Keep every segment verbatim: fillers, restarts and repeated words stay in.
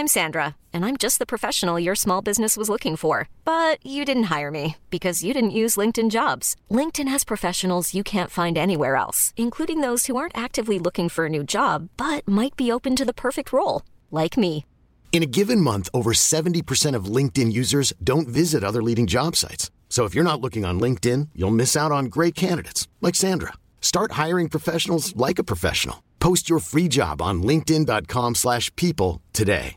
I'm Sandra, and I'm just the professional your small business was looking for. But you didn't hire me because you didn't use LinkedIn Jobs. LinkedIn has professionals you can't find anywhere else, including those who aren't actively looking for a new job, but might be open to the perfect role, like me. In a given month, over seventy percent of LinkedIn users don't visit other leading job sites. So if you're not looking on LinkedIn, you'll miss out on great candidates like Sandra. Start hiring professionals like a professional. Post your free job on linkedin.com slash people today.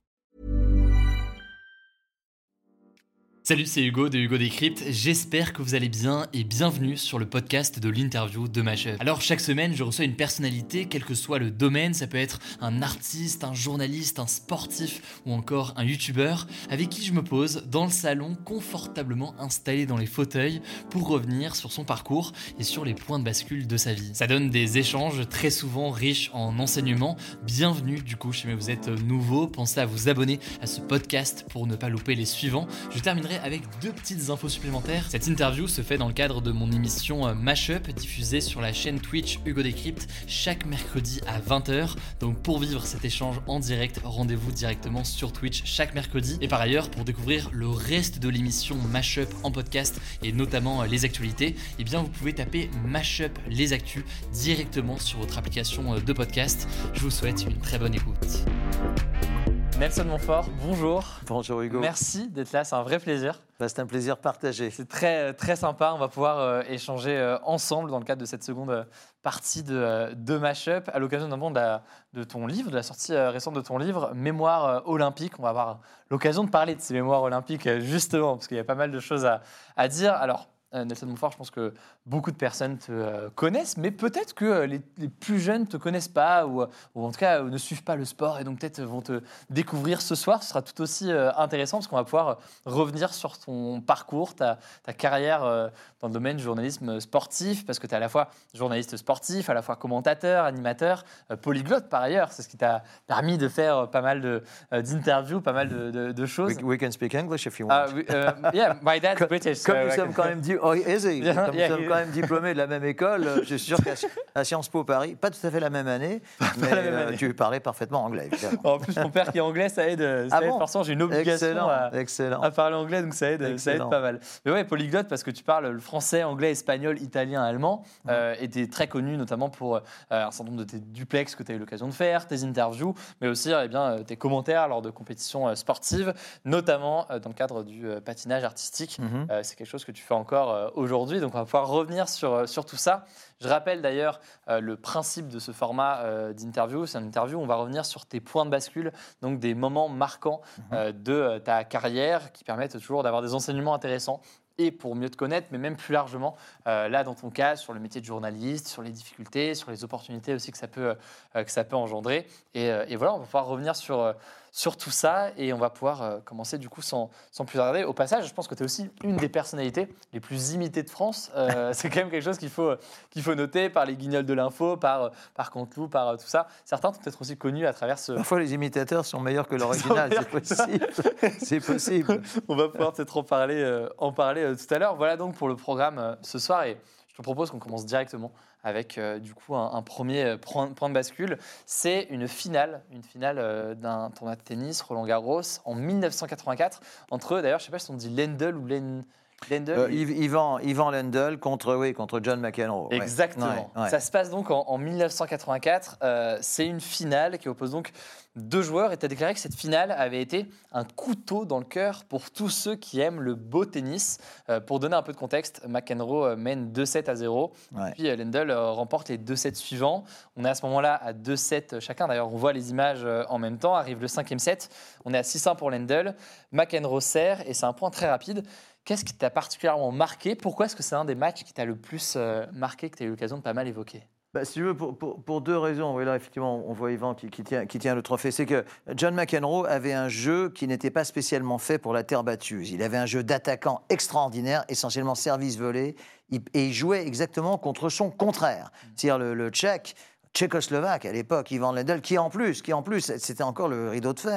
Salut, c'est Hugo de Hugo Décrypte. J'espère que vous allez bien et bienvenue sur le podcast de l'interview de Mashup. Alors chaque semaine, je reçois une personnalité, quel que soit le domaine. Ça peut être un artiste, un journaliste, un sportif ou encore un youtubeur avec qui je me pose dans le salon confortablement installé dans les fauteuils pour revenir sur son parcours et sur les points de bascule de sa vie. Ça donne des échanges très souvent riches en enseignements. Bienvenue du coup, si vous êtes nouveau, pensez à vous abonner à ce podcast pour ne pas louper les suivants. Je terminerai avec deux petites infos supplémentaires. Cette interview se fait dans le cadre de mon émission Mashup, diffusée sur la chaîne Twitch Hugo Décrypte chaque mercredi à vingt heures. Donc pour vivre cet échange en direct, rendez-vous directement sur Twitch chaque mercredi. Et par ailleurs, pour découvrir le reste de l'émission Mashup en podcast et notamment les actualités, eh bien vous pouvez taper Mashup les actus directement sur votre application de podcast. Je vous souhaite une très bonne écoute. Nelson Montfort, bonjour. Bonjour Hugo. Merci d'être là, c'est un vrai plaisir. Bah, c'est un plaisir partagé. C'est très, très sympa, on va pouvoir euh, échanger euh, ensemble dans le cadre de cette seconde euh, partie de, euh, de Mashup, à l'occasion notamment de, la, de ton livre, de la sortie euh, récente de ton livre, Mémoires euh, olympiques. On va avoir l'occasion de parler de ces mémoires olympiques euh, justement, parce qu'il y a pas mal de choses à, à dire. Alors, euh, Nelson Montfort, je pense que beaucoup de personnes te euh, connaissent, mais peut-être que euh, les, les plus jeunes ne te connaissent pas ou, ou en tout cas euh, ne suivent pas le sport et donc peut-être vont te découvrir ce soir. Ce sera tout aussi euh, intéressant parce qu'on va pouvoir revenir sur ton parcours, ta, ta carrière euh, dans le domaine du journalisme sportif, parce que tu es à la fois journaliste sportif, à la fois commentateur, animateur, euh, polyglotte par ailleurs. C'est ce qui t'a permis de faire pas mal de, euh, d'interviews, pas mal de, de, de choses. We, we can speak English if you want. Uh, we, uh, yeah, my dad's comme, British. Comme so nous I sommes can... quand même dit, oh, easy. Yeah, comme yeah, nous sommes yeah. quand même diplômés de la même école, je suis sûr qu'à Sciences Po Paris, pas tout à fait la même année, mais la même euh, année. tu parlais parfaitement anglais. Évidemment. En plus, mon père qui est anglais, ça aide. Ça Ah aide bon forcément, j'ai une obligation excellent, à, excellent. à parler anglais, donc ça aide, ça aide pas mal. Mais ouais, polyglotte parce que tu parles le français, anglais, espagnol, italien, allemand, mmh. euh, et tu es très connu notamment pour euh, un certain nombre de tes duplex que tu as eu l'occasion de faire, tes interviews, mais aussi eh bien, tes commentaires lors de compétitions euh, sportives, notamment euh, dans le cadre du euh, patinage artistique. Mmh. Euh, c'est quelque chose que tu fais encore euh, aujourd'hui, donc on va pouvoir revenir sur, euh, sur tout ça. Je rappelle d'ailleurs euh, le principe de ce format euh, d'interview. C'est une interview où on va revenir sur tes points de bascule, donc des moments marquants euh, de euh, ta carrière qui permettent toujours d'avoir des enseignements intéressants et pour mieux te connaître, mais même plus largement, euh, là dans ton cas, sur le métier de journaliste, sur les difficultés, sur les opportunités aussi que ça peut, euh, que ça peut engendrer. Et, euh, et voilà, on va pouvoir revenir sur, euh, sur tout ça et on va pouvoir euh, commencer du coup sans, sans plus tarder. Au passage, je pense que tu es aussi une des personnalités les plus imitées de France. Euh, c'est quand même quelque chose qu'il faut, qu'il faut noter par les guignols de l'info, par, par Canteloup, par euh, tout ça. Certains sont peut-être aussi connus à travers ce... Parfois, les imitateurs sont meilleurs que l'original, c'est possible. C'est possible. On va pouvoir peut-être en parler, euh, en parler euh, tout à l'heure. Voilà donc pour le programme euh, ce soir et je te propose qu'on commence directement avec euh, du coup un, un premier point, point de bascule. C'est une finale, une finale euh, d'un tournoi de tennis Roland Garros en dix-neuf cent quatre-vingt-quatre entre, d'ailleurs je ne sais pas si on dit Lendl ou Len... Lendl euh, Ivan, Ivan Lendl contre, oui, contre John McEnroe. Exactement. Ouais, ouais. Ça se passe donc en, en dix-neuf cent quatre-vingt-quatre. Euh, c'est une finale qui oppose donc deux joueurs et tu as déclaré que cette finale avait été un couteau dans le cœur pour tous ceux qui aiment le beau tennis. Euh, pour donner un peu de contexte, McEnroe mène deux sept à zéro. Ouais. Puis euh, Lendl euh, remporte les deux sets suivants. On est à ce moment-là à deux sept chacun. D'ailleurs, on voit les images euh, en même temps. Arrive le cinquième set. On est à six un pour Lendl. McEnroe sert et c'est un point très rapide. Qu'est-ce qui t'a particulièrement marqué ? Pourquoi est-ce que c'est un des matchs qui t'a le plus euh, marqué, que tu as eu l'occasion de pas mal évoquer ? Bah, si tu veux, pour, pour, pour deux raisons. Oui, là, effectivement, on voit Yvan qui, qui, tient, qui tient le trophée. C'est que John McEnroe avait un jeu qui n'était pas spécialement fait pour la terre battue. Il avait un jeu d'attaquant extraordinaire, essentiellement service-volé, et il jouait exactement contre son contraire. C'est-à-dire le, le Tchèque, tchécoslovaque à l'époque, Ivan Lendl, qui en plus, qui en plus, c'était encore le rideau de fer.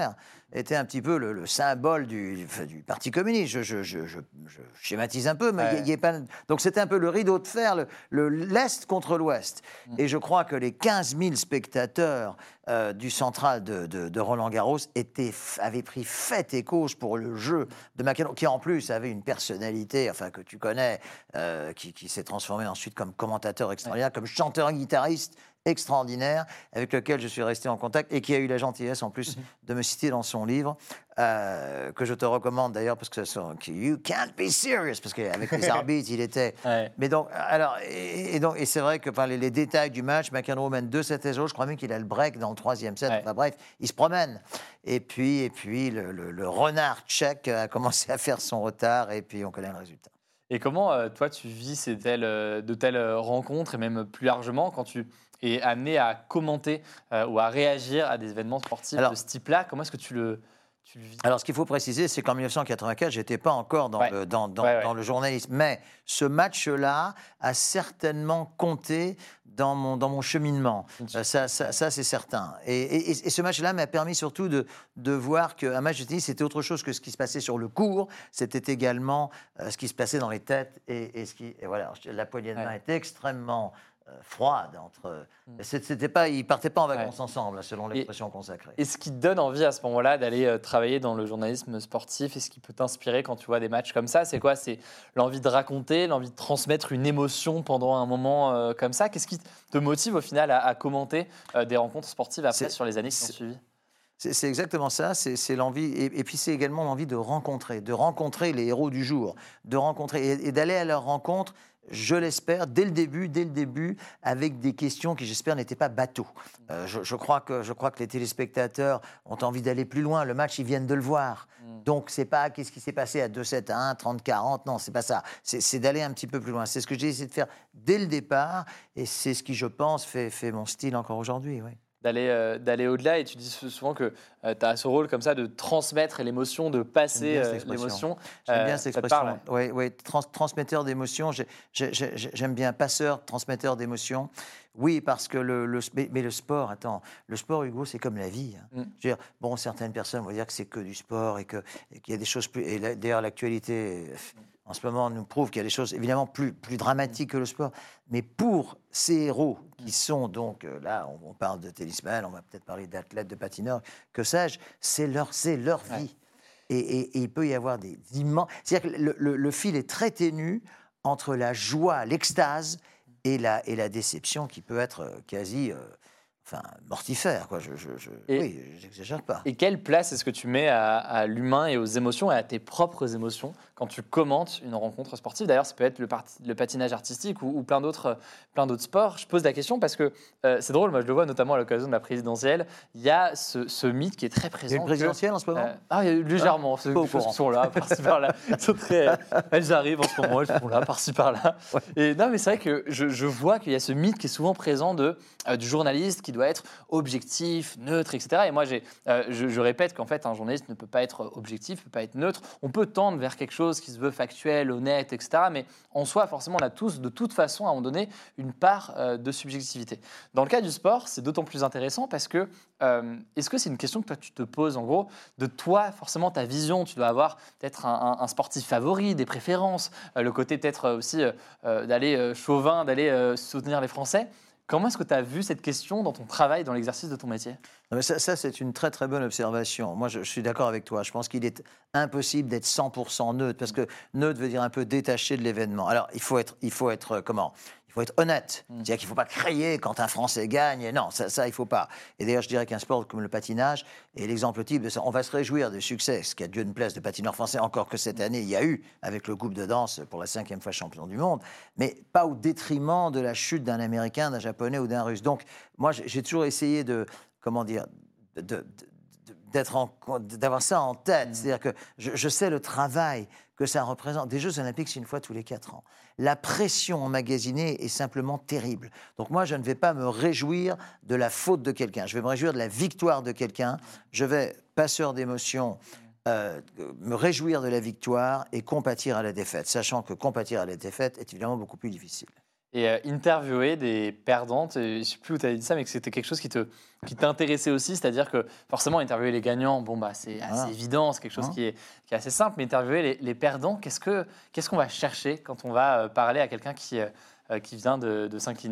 était un petit peu le, le symbole du, du, du Parti communiste. Je, je, je, je, je schématise un peu, mais ouais. y, y est pas... Donc c'était un peu le rideau de fer, le, le, l'Est contre l'Ouest. Mmh. Et je crois que les quinze mille spectateurs euh, du central de, de, de Roland-Garros étaient, avaient pris fait et cause pour le jeu de McEnroe, qui en plus avait une personnalité, enfin que tu connais, euh, qui, qui s'est transformé ensuite comme commentateur extraordinaire, ouais. comme chanteur-guitariste extraordinaire, avec lequel je suis resté en contact et qui a eu la gentillesse en plus de me citer dans son livre, euh, que je te recommande d'ailleurs parce que c'est You Can't Be Serious, parce qu'avec les arbitres, il était... Ouais. Mais donc, alors, et, et, donc, et c'est vrai que enfin, les, les détails du match, McEnroe mène deux sept à zéro, je crois même qu'il a le break dans le troisième set, ouais. enfin bref, il se promène. Et puis, et puis le, le, le renard tchèque a commencé à faire son retard et puis on connaît le résultat. Et comment, euh, toi, tu vis ces telles, de telles rencontres et même plus largement quand tu es amené à commenter euh, ou à réagir à des événements sportifs Alors, de ce type-là? Comment est-ce que tu le, tu le vis? Alors, ce qu'il faut préciser, c'est qu'en dix-neuf cent quatre-vingt-quatre, je n'étais pas encore dans, ouais. le, dans, dans, ouais, ouais. dans le journalisme. Mais ce match-là a certainement compté dans mon, dans mon cheminement. Euh, ça, ça, ça, c'est certain. Et, et, et ce match-là m'a permis surtout de, de voir qu'un match de tennis, c'était autre chose que ce qui se passait sur le court. C'était également euh, ce qui se passait dans les têtes. Et, et, ce qui, et voilà, la poignée de main ouais. était extrêmement... froide entre. C'était pas, ils partaient pas en vacances ouais. ensemble, selon l'expression et, consacrée. Et ce qui te donne envie à ce moment-là d'aller euh, travailler dans le journalisme sportif, et ce qui peut t'inspirer quand tu vois des matchs comme ça, c'est quoi? C'est l'envie de raconter, l'envie de transmettre une émotion pendant un moment euh, comme ça. Qu'est-ce qui te motive au final à, à commenter euh, des rencontres sportives après c'est, sur les années qui ont suivi? C'est, c'est exactement ça, c'est, c'est l'envie, et, et puis c'est également l'envie de rencontrer, de rencontrer les héros du jour, de rencontrer et, et d'aller à leur rencontre. Je l'espère, dès le début, dès le début, avec des questions qui, j'espère, n'étaient pas bateaux. Euh, je, je, crois que, je crois que les téléspectateurs ont envie d'aller plus loin. Le match, ils viennent de le voir. Mm. Donc, c'est pas qu'est-ce qui s'est passé à deux sept à un, trente quarante. Non, c'est pas ça. C'est, c'est d'aller un petit peu plus loin. C'est ce que j'ai essayé de faire dès le départ. Et c'est ce qui, je pense, fait, fait mon style encore aujourd'hui. Oui. D'aller, euh, d'aller au-delà, et tu dis souvent que euh, tu as ce rôle comme ça de transmettre l'émotion, de passer euh, l'émotion. J'aime bien cette expression. Oui, oui, trans- transmetteur d'émotion. J'ai, j'ai, j'ai, j'aime bien passeur, transmetteur d'émotion. Oui, parce que le, le mais, mais le sport, attends, le sport, Hugo, c'est comme la vie. Hein. Mm. Je veux dire, bon, certaines personnes vont dire que c'est que du sport et, que, et qu'il y a des choses plus. Et là, d'ailleurs, l'actualité. En ce moment, nous prouve qu'il y a des choses évidemment plus, plus dramatiques que le sport. Mais pour ces héros qui sont donc, euh, là, on, on parle de tennisman, on va peut-être parler d'athlètes, de patineurs, que sais-je, c'est leur, c'est leur vie. Ouais. Et, et, et il peut y avoir des immenses... C'est-à-dire que le, le, le fil est très ténu entre la joie, l'extase et la, et la déception qui peut être quasi... Euh, Enfin, mortifère, quoi. Je, je, je, et, oui, j'exagère pas. Et quelle place est-ce que tu mets à, à l'humain et aux émotions et à tes propres émotions quand tu commentes une rencontre sportive? D'ailleurs, ça peut être le, part, le patinage artistique ou, ou plein, d'autres, plein d'autres sports. Je pose la question parce que euh, c'est drôle, moi je le vois notamment à l'occasion de la présidentielle. Il y a ce, ce mythe qui est très présent. Il y a une présidentielle que, en ce moment euh, Ah, il y a légèrement. Ah, ces choses qui sont là, par-ci par-là. Sont très, elles arrivent en ce moment, elles sont là, par-ci par-là. Ouais. Et non, mais c'est vrai que je, je vois qu'il y a ce mythe qui est souvent présent de, euh, du journaliste qui doit être objectif, neutre, et cetera. Et moi, j'ai, euh, je, je répète qu'en fait, un journaliste ne peut pas être objectif, ne peut pas être neutre. On peut tendre vers quelque chose qui se veut factuel, honnête, et cetera. Mais en soi, forcément, on a tous, de toute façon, à un moment donné, une part euh, de subjectivité. Dans le cas du sport, c'est d'autant plus intéressant parce que euh, est-ce que c'est une question que toi, tu te poses, en gros, de toi, forcément, ta vision? Tu dois avoir peut-être un, un, un sportif favori, des préférences, euh, le côté peut-être aussi euh, d'aller euh, chauvin, d'aller euh, soutenir les Français. Comment est-ce que tu as vu cette question dans ton travail, dans l'exercice de ton métier? Non, mais ça, ça, c'est une très très bonne observation. Moi, je, je suis d'accord avec toi. Je pense qu'il est impossible d'être cent pour cent neutre, parce que neutre veut dire un peu détaché de l'événement. Alors, il faut être, il faut être comment? Il faut être honnête. Mmh. C'est-à-dire qu'il ne faut pas crier quand un Français gagne. Non, ça, ça il ne faut pas. Et d'ailleurs, je dirais qu'un sport comme le patinage est l'exemple type de ça. On va se réjouir du succès, ce qui a Dieu une place de patineurs français, encore que cette année, il y a eu, avec le groupe de danse pour la cinquième fois champion du monde, mais pas au détriment de la chute d'un Américain, d'un Japonais ou d'un Russe. Donc, moi, j'ai toujours essayé de, comment dire, de, de, de, d'être en, d'avoir ça en tête. Mmh. C'est-à-dire que je, je sais le travail que ça représente. Des Jeux Olympiques, c'est une fois tous les quatre ans. La pression emmagasinée est simplement terrible. Donc moi, je ne vais pas me réjouir de la faute de quelqu'un. Je vais me réjouir de la victoire de quelqu'un. Je vais, passeur d'émotions, euh, me réjouir de la victoire et compatir à la défaite, sachant que compatir à la défaite est évidemment beaucoup plus difficile. et euh, interviewer des perdantes. Je ne sais plus où tu avais dit ça, mais que c'était quelque chose qui, te, qui t'intéressait aussi. C'est-à-dire que forcément, interviewer les gagnants, bon, bah, c'est assez ah. évident, c'est quelque chose ah. qui, est, qui est assez simple. Mais interviewer les, les perdants, qu'est-ce, que, qu'est-ce qu'on va chercher quand on va parler à quelqu'un qui, euh, qui vient de, de s'incliner ?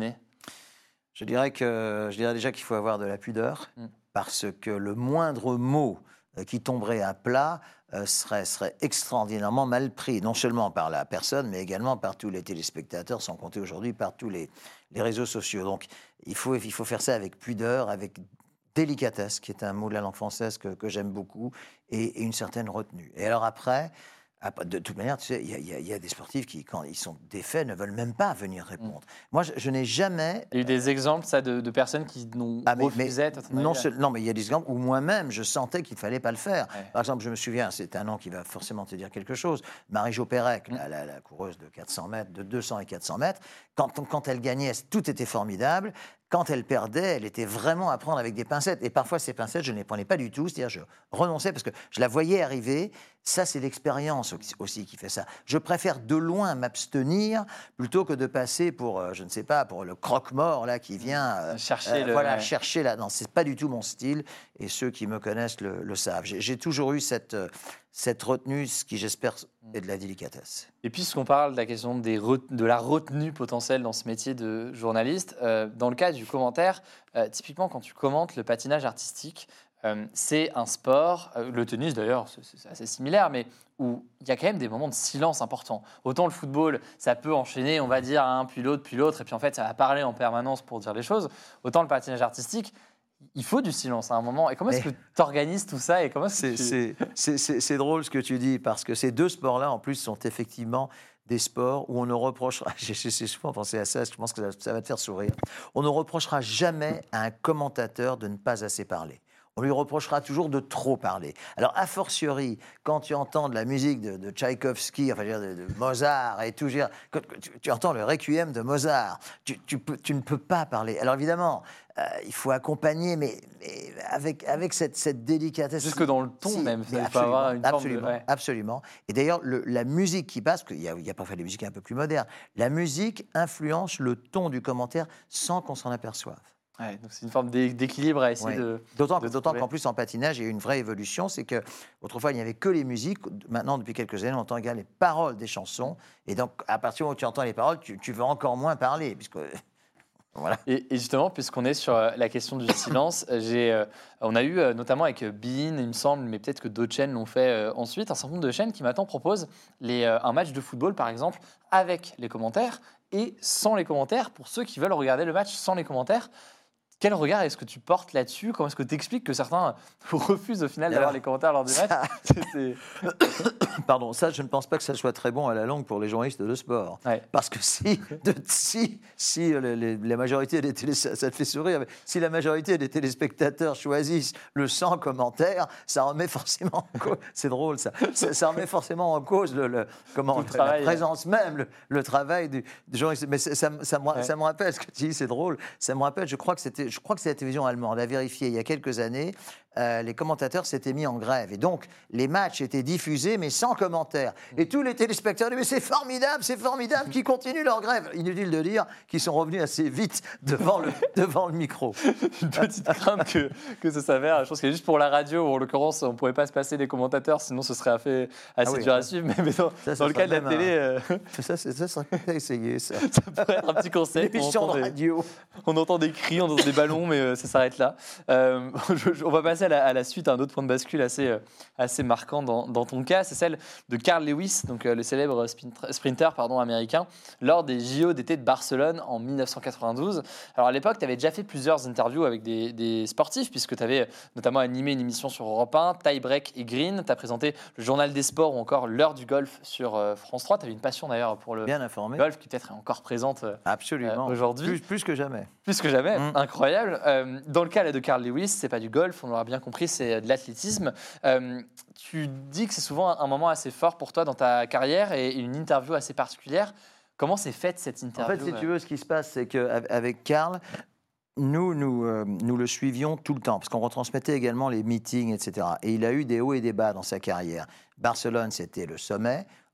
Je dirais, que, je dirais déjà qu'il faut avoir de la pudeur, mm. parce que le moindre mot qui tomberait à plat euh, serait, serait extraordinairement mal pris, non seulement par la personne, mais également par tous les téléspectateurs, sans compter aujourd'hui par tous les, les réseaux sociaux. Donc il faut, il faut faire ça avec pudeur, avec délicatesse, qui est un mot de la langue française que, que j'aime beaucoup, et, et une certaine retenue. Et alors après, de toute manière, tu sais, il y, y, y a des sportifs qui, quand ils sont défaits, ne veulent même pas venir répondre. Mmh. Moi, je, je n'ai jamais... Il y a eu des exemples, ça, de, de personnes qui n'ont ah, refusé... Non, seul, non, mais il y a des exemples où moi-même, je sentais qu'il ne fallait pas le faire. Ouais. Par exemple, je me souviens, c'est un nom qui va forcément te dire quelque chose, Marie-Jo Pérec, mmh. la, la, la coureuse de quatre cents mètres, de deux cents et quatre cents mètres, quand, quand elle gagnait, tout était formidable. Quand elle perdait, elle était vraiment à prendre avec des pincettes. Et parfois, ces pincettes, je ne les prenais pas du tout. C'est-à-dire, je renonçais parce que je la voyais arriver. Ça, c'est l'expérience aussi qui fait ça. Je préfère de loin m'abstenir plutôt que de passer pour, euh, je ne sais pas, pour le croque-mort là, qui vient euh, chercher, euh, le... voilà, chercher là. Non, ce n'est pas du tout mon style. Et ceux qui me connaissent le, le savent. J'ai, j'ai toujours eu cette... Euh, cette retenue, ce qui, j'espère, est de la délicatesse. Et puisqu'on parle de la question des re- de la retenue potentielle dans ce métier de journaliste, euh, dans le cas du commentaire, euh, typiquement, quand tu commentes le patinage artistique, euh, c'est un sport, euh, le tennis d'ailleurs, c'est, c'est assez similaire, mais où il y a quand même des moments de silence importants. Autant le football, ça peut enchaîner, on va dire, un, puis l'autre, puis l'autre, et puis en fait, ça va parler en permanence pour dire les choses. Autant le patinage artistique, il faut du silence à un moment. Et comment est-ce que tu organises tout ça et comment est-ce que c'est, tu... c'est, c'est, c'est drôle ce que tu dis, parce que ces deux sports-là, en plus, sont effectivement des sports où on ne reprochera... J'ai, j'ai souvent pensé à ça, je pense que ça, ça va te faire sourire. On ne reprochera jamais à un commentateur de ne pas assez parler. On lui reprochera toujours de trop parler. Alors, a fortiori, quand tu entends de la musique de, de Tchaïkovski, enfin, de, de Mozart et tout, quand tu, tu entends le requiem de Mozart, tu, tu, peux, tu ne peux pas parler. Alors, évidemment, euh, il faut accompagner, mais, mais avec, avec cette, cette délicatesse. Jusque dans le ton, si, même. Ça absolument, avoir une absolument, forme de... ouais. absolument. Et d'ailleurs, le, la musique qui passe, parce qu'il y a, il y a parfois des musiques un peu plus modernes, la musique influence le ton du commentaire sans qu'on s'en aperçoive. Ouais, donc c'est une forme d'équilibre à essayer ouais. de. D'autant, de d'autant qu'en plus en patinage, il y a eu une vraie évolution, c'est que autrefois il n'y avait que les musiques. Maintenant, depuis quelques années, on entend également les paroles des chansons, et donc à partir du moment où tu entends les paroles, tu, tu veux encore moins parler, puisque. Voilà. Et, et justement, puisqu'on est sur la question du silence, j'ai, euh, on a eu euh, notamment avec Bein, il me semble, mais peut-être que d'autres chaînes l'ont fait euh, ensuite, un certain nombre de chaînes qui maintenant proposent les, euh, un match de football, par exemple, avec les commentaires et sans les commentaires, pour ceux qui veulent regarder le match sans les commentaires. Quel regard est-ce que tu portes là-dessus ? Comment est-ce que tu expliques que certains refusent au final d'avoir les commentaires lors des matchs ? c'est, c'est... Pardon, ça, je ne pense pas que ça soit très bon à la longue pour les journalistes de sport. Ouais. Parce que si, de, si, si les, les, la majorité des télé, ça, ça te fait sourire, mais si la majorité des téléspectateurs choisissent le sans commentaire, ça remet forcément en cause. C'est drôle, ça. Ça, ça remet forcément en cause le, le, comment, le travail, la présence ouais. même, le, le travail du, du journaliste. Mais ça, ça, ça, me, ouais. ça me rappelle ce que tu dis, c'est drôle. Ça me rappelle, je crois que c'était. Je crois que c'est la télévision allemande, a vérifié il y a quelques années, euh, les commentateurs s'étaient mis en grève. Et donc, les matchs étaient diffusés, mais sans commentaires. Et tous les téléspectateurs disaient, mais c'est formidable, c'est formidable, qu'ils continuent leur grève. Inutile de dire qu'ils sont revenus assez vite devant le, devant le micro. Une petite crainte que, que ça s'avère. Je pense que juste pour la radio, en l'occurrence, on ne pourrait pas se passer des commentateurs, sinon ce serait assez, assez ah oui, dur à suivre. Mais, mais dans, ça, ça dans le cas de la télé... Euh... Ça, ça, ça serait à essayer, ça. Ça pourrait être un petit conseil. L'émission de radio. Des, on entend des cris, on entend des ballons, mais ça s'arrête là. Euh, je, je, on va passer à la, à la suite, à un autre point de bascule assez, assez marquant dans, dans ton cas, c'est celle de Carl Lewis, donc euh, le célèbre sprinter, sprinter pardon, américain, lors des J O d'été de Barcelone en dix-neuf cent quatre-vingt-douze. Alors à l'époque, tu avais déjà fait plusieurs interviews avec des, des sportifs, puisque tu avais notamment animé une émission sur Europe un, Tie Break et Green, tu as présenté le journal des sports ou encore l'heure du golf sur euh, France trois. Tu avais une passion d'ailleurs pour le Bien informé. golf qui peut-être est encore présente euh, Absolument. Euh, aujourd'hui. Plus, plus que jamais. Plus que jamais, mmh. Incroyable. Euh, dans le cas là, de Carl Lewis, c'est pas du golf, on l'aura bien compris, c'est de l'athlétisme. Euh, tu dis que c'est souvent un moment assez fort pour toi dans ta carrière et une interview assez particulière. Comment s'est faite cette interview ? En fait, si tu veux, ce qui se passe, c'est qu'avec Carl, nous, nous, euh, nous le suivions tout le temps, parce qu'on retransmettait également les meetings, et cetera. Et il a eu des hauts et des bas dans sa carrière. Barcelone, c'était le sommet.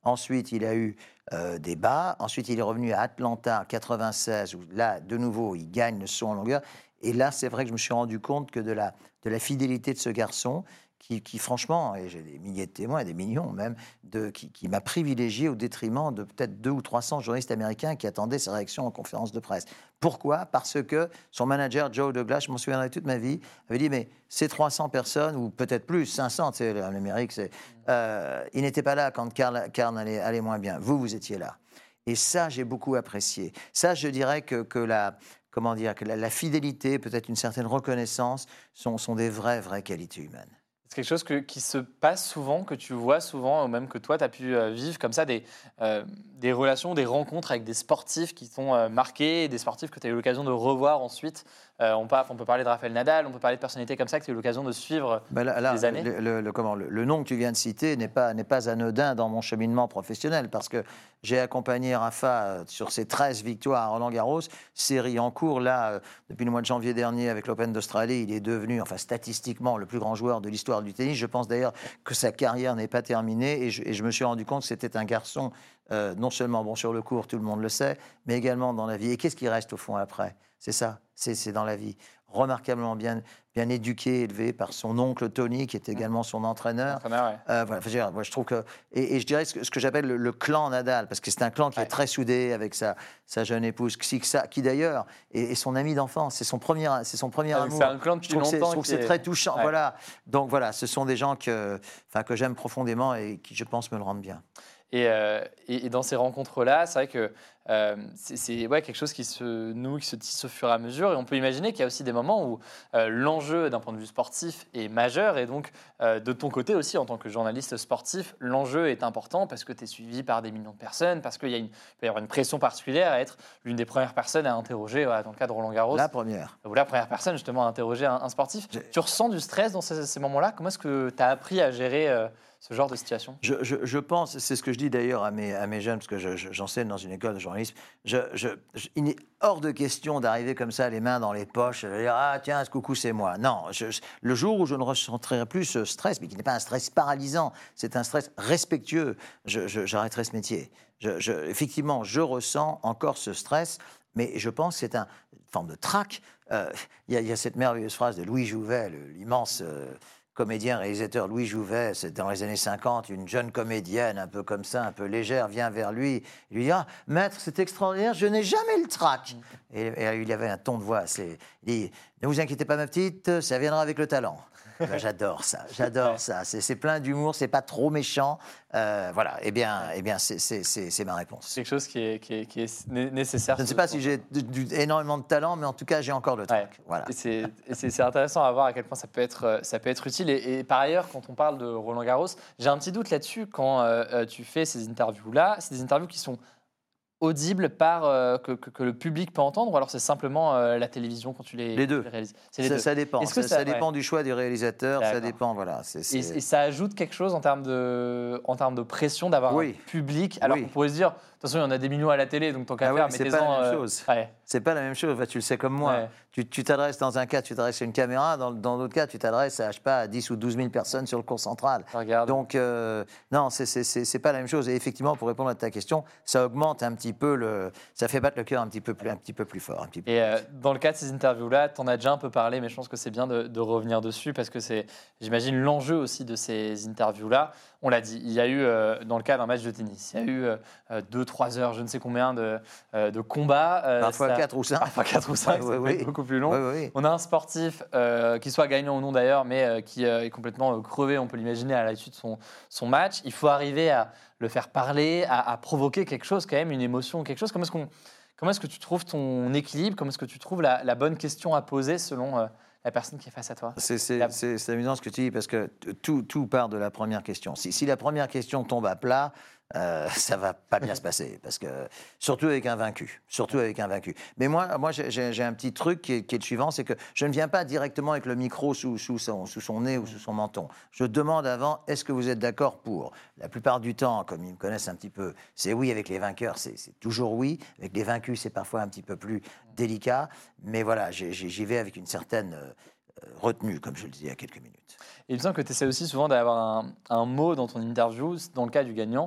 Ensuite, il a eu euh, des bas. Ensuite, il est revenu à Atlanta en quatre-vingt-seize, où là, de nouveau, il gagne le saut en longueur. Et là, c'est vrai que je me suis rendu compte que de la, de la fidélité de ce garçon, qui, qui franchement, et j'ai des milliers de témoins, des millions même, de, qui, qui m'a privilégié au détriment de peut-être deux ou trois cents journalistes américains qui attendaient sa réaction en conférence de presse. Pourquoi ? Parce que son manager, Joe Douglas, je m'en souviendrai toute ma vie, avait dit, mais ces trois cents personnes, ou peut-être plus, cinq cents, tu sais, en Amérique, c'est, euh, ils n'étaient pas là quand Karl, Karl allait, allait moins bien. Vous, vous étiez là. Et ça, j'ai beaucoup apprécié. Ça, je dirais que, que la... Comment dire, que la, la fidélité, peut-être une certaine reconnaissance, sont, sont des vraies, vraies qualités humaines. C'est quelque chose que, qui se passe souvent, que tu vois souvent, ou même que toi, tu as pu euh, vivre comme ça, des, euh, des relations, des rencontres avec des sportifs qui t'ont euh, marqué, des sportifs que tu as eu l'occasion de revoir ensuite. Euh, on, part, on peut parler de Rafael Nadal, on peut parler de personnalités comme ça que tu as eu l'occasion de suivre ben là, là, des années. Le, le, le, comment, le, le nom que tu viens de citer n'est pas, n'est pas anodin dans mon cheminement professionnel, parce que j'ai accompagné Rafa sur ses treize victoires à Roland-Garros, série en cours. Là, depuis le mois de janvier dernier, avec l'Open d'Australie, il est devenu, enfin statistiquement, le plus grand joueur de l'histoire du tennis. Je pense d'ailleurs que sa carrière n'est pas terminée, et je, et je me suis rendu compte que c'était un garçon euh, non seulement bon sur le court, tout le monde le sait, mais également dans la vie. Et qu'est-ce qui reste au fond après ? C'est ça, c'est, c'est dans la vie. Remarquablement bien, bien éduqué, élevé par son oncle Tony, qui est également son entraîneur. entraîneur ouais. euh, voilà, je, dire, moi, je trouve que... Et, et je dirais ce que, ce que j'appelle le, le clan Nadal, parce que c'est un clan qui ouais. est très soudé avec sa, sa jeune épouse Xixa, qui d'ailleurs est, est son amie d'enfance, c'est son premier, c'est son premier ah, amour. C'est un clan depuis longtemps. Je trouve que c'est est... très touchant. Ouais. Voilà. Donc voilà, ce sont des gens que, enfin, que j'aime profondément et qui, je pense, me le rendent bien. Et, euh, et, et dans ces rencontres-là, c'est vrai que euh, c'est, c'est ouais, quelque chose qui se noue, qui se tisse au fur et à mesure. Et on peut imaginer qu'il y a aussi des moments où euh, l'enjeu d'un point de vue sportif est majeur. Et donc, euh, de ton côté aussi, en tant que journaliste sportif, l'enjeu est important parce que tu es suivi par des millions de personnes, parce qu'il y a une, peut y avoir une pression particulière à être l'une des premières personnes à interroger, voilà, dans le cas de Roland-Garros. La première. Ou la première personne, justement, à interroger un, un sportif. J'ai... Tu ressens du stress dans ces, ces moments-là ? Comment est-ce que tu as appris à gérer euh, ce genre de situation ? je, je, je pense, c'est ce que je dis d'ailleurs à mes, à mes jeunes, parce que je, je, j'enseigne dans une école de journalisme, je, je, je, il est hors de question d'arriver comme ça, les mains dans les poches, de dire « Ah tiens, ce coucou, c'est moi ». Non, je, je, le jour où je ne ressentirai plus ce stress, mais qui n'est pas un stress paralysant, c'est un stress respectueux, je, je, j'arrêterai ce métier. Je, je, effectivement, je ressens encore ce stress, mais je pense que c'est un, une forme de trac. Il euh, y, y a cette merveilleuse phrase de Louis Jouvet, le, l'immense... Euh, comédien, réalisateur Louis Jouvet, c'est dans les années cinquante, une jeune comédienne un peu comme ça, un peu légère, vient vers lui, il lui dit « Ah, maître, c'est extraordinaire, je n'ai jamais le trac !» et, et il y avait un ton de voix assez... Il dit « Ne vous inquiétez pas, ma petite, ça viendra avec le talent. » Ben, j'adore ça, j'adore ça. C'est, c'est plein d'humour, c'est pas trop méchant. Euh, voilà, eh bien, eh bien c'est, c'est, c'est, c'est ma réponse. C'est quelque chose qui est, qui est, qui est nécessaire. Je ne sais pas si j'ai du, du, énormément de talent, mais en tout cas, j'ai encore le trac. Ouais. Voilà. Et c'est, et c'est, c'est intéressant à voir à quel point ça peut être, ça peut être utile. Et, et par ailleurs, quand on parle de Roland-Garros, j'ai un petit doute là-dessus quand euh, tu fais ces interviews-là. C'est des interviews qui sont audible par euh, que, que, que le public peut entendre, ou alors c'est simplement euh, la télévision quand tu les, les deux. Tu les réalises. C'est les ça, deux. Ça dépend. Ça, ça, ça dépend ouais. du choix du réalisateur. D'accord. Ça dépend, voilà. C'est, c'est... Et, et ça ajoute quelque chose en termes de, en termes de pression d'avoir oui. un public. Alors oui. qu'on pourrait se dire, de toute façon, il y en a des millions à la télé, donc tant qu'à ah faire, oui, mettez-en. C'est pas la même euh... chose. Ouais. C'est pas la même chose. Bah, tu le sais comme moi. Ouais. Tu, tu t'adresses dans un cas, tu t'adresses à une caméra. Dans, dans d'autres cas, tu t'adresses à, je sais pas, à dix ou douze mille personnes sur le cours central. Regarde. Donc, euh, non, c'est, c'est, c'est, c'est pas la même chose. Et effectivement, pour répondre à ta question, ça augmente un petit peu le, ça fait battre le cœur un petit peu plus, un petit peu plus fort. Un petit peu et plus. Euh, dans le cas de ces interviews-là, tu en as déjà un peu parlé, mais je pense que c'est bien de, de revenir dessus parce que c'est, j'imagine, l'enjeu aussi de ces interviews-là. On l'a dit, il y a eu, euh, dans le cas d'un match de tennis, il y a eu euh, deux, trois heures, je ne sais combien de, euh, de combats. Euh, parfois ça, quatre ou cinq. Parfois quatre ou cinq, ouais, ça ouais, peut être beaucoup plus long. Ouais, ouais. On a un sportif, euh, qui soit gagnant ou non d'ailleurs, mais euh, qui euh, est complètement euh, crevé, on peut l'imaginer, à l'issue de son, son match. Il faut arriver à le faire parler, à, à provoquer quelque chose, quand même, une émotion, quelque chose. Comment est-ce qu'on, comment est-ce que tu trouves ton équilibre ? Comment est-ce que tu trouves la, la bonne question à poser selon... Euh, la personne qui est face à toi. C'est, c'est, la... c'est, c'est amusant ce que tu dis parce que tout, tout part de la première question. Si, si la première question tombe à plat, euh, ça va pas bien se passer parce que surtout avec un vaincu, surtout avec un vaincu. Mais moi, moi j'ai, j'ai un petit truc qui est, qui est le suivant, c'est que je ne viens pas directement avec le micro sous, sous, son, sous son nez ou sous son menton. Je demande avant, est-ce que vous êtes d'accord pour ? La plupart du temps, comme ils me connaissent un petit peu, c'est oui avec les vainqueurs, c'est, c'est toujours oui. Avec les vaincus, c'est parfois un petit peu plus délicat. Mais voilà, j'y, j'y vais avec une certaine euh, retenue, comme je le disais il y a quelques minutes. Et il me semble que tu essaies aussi souvent d'avoir un, un mot dans ton interview, dans le cas du gagnant,